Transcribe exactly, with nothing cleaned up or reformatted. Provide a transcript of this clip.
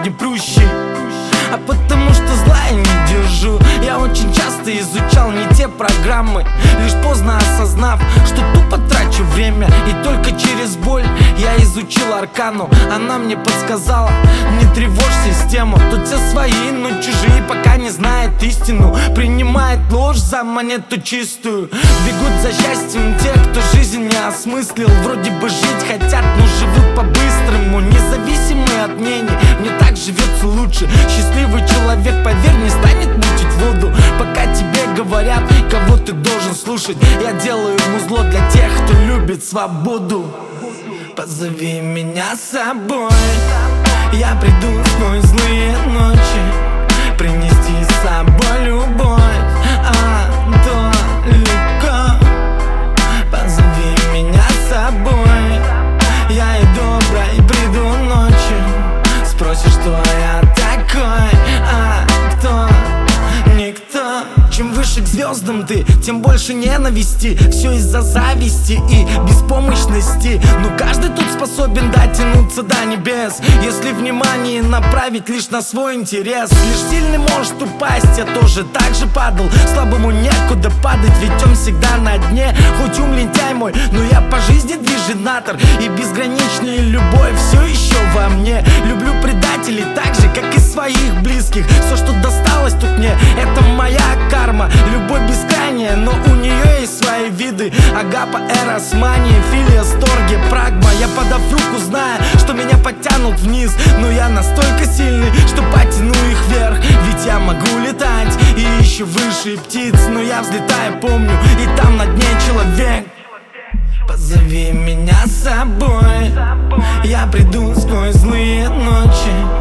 огнепрущий, а потому что зла я не держу. Я очень часто изучал не те программы, лишь поздно осознав, что тупо трачу время. И только через боль я изучил аркану. Она мне подсказала: не тревожь систему, тут все свои, но чужие, пока не знает истину. Принимает ложь за монету чистую. Бегут за счастьем те, кто жизнь не осмыслил. Вроде бы жить хотят, но живут по-быстрому, независимые от мнений. Мне так живется лучше. Счастливый человек, поверь, не станет мутить воду, пока тебе говорят, кого ты должен слушать. Я делаю музло для тех, кто любит свободу. Позови меня с собой, я приду сквозь злые ночи, принести с собой любовь, а то легко. Позови меня с собой, я и добрый приду ночью. Спросишь, что я такой, а кто? Никто. Чем выше к звездам ты, тем больше ненависти. Все из-за зависти и беспомощности. Но каждый тут способен дотянуться до небес, если внимание направить лишь на свой интерес. Лишь сильный может упасть, я тоже так же падал. Слабому некуда падать, ведь он всегда на дне. Хоть ум лентяй мой, но я по жизни движенатор, и безграничная любовь все еще во мне. Люблю предателей так же, как и своих близких. Все, что досталось тут мне, это моя карма. Любовь бескрайняя, но у нее есть свои виды: агапа, эрос, мания, филия, сторге, прагма. Я подав руку, зная, что меня подтянут вниз, но я настолько сильный, что потяну их вверх. Ведь я могу летать и еще выше птиц, но я взлетаю, помню, и там на дне человек. Позови меня с собой, я приду сквозь злые ночи,